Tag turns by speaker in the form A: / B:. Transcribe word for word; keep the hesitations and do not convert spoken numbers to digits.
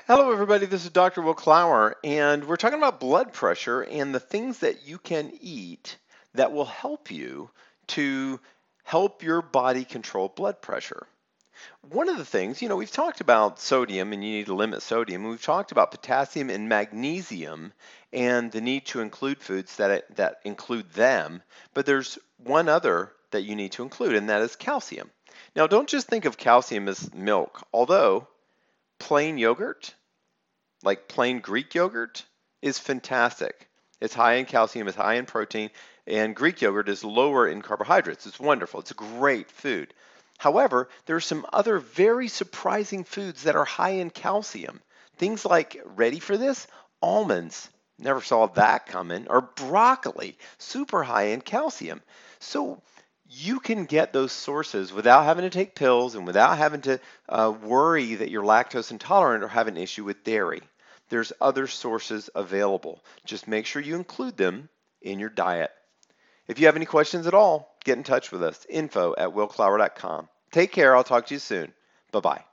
A: Hello, everybody. This is Doctor Will Clower, and we're talking about blood pressure and the things that you can eat that will help you to help your body control blood pressure. One of the things, you know, we've talked about sodium and you need to limit sodium. We've talked about potassium and magnesium and the need to include foods that that include them, but there's one other that you need to include, and that is calcium. Now, don't just think of calcium as milk, although plain yogurt like plain Greek yogurt is fantastic. It's high in calcium, it's high in protein, and Greek yogurt is lower in carbohydrates. It's wonderful. It's a great food. However, there are some other very surprising foods that are high in calcium. Things like, ready for this? Almonds. Never saw that coming. Or broccoli, super high in calcium. So you can get those sources without having to take pills and without having to uh, worry that you're lactose intolerant or have an issue with dairy. There's other sources available. Just make sure you include them in your diet. If you have any questions at all, get in touch with us. Info at will clower dot com. Take care. I'll talk to you soon. Bye-bye.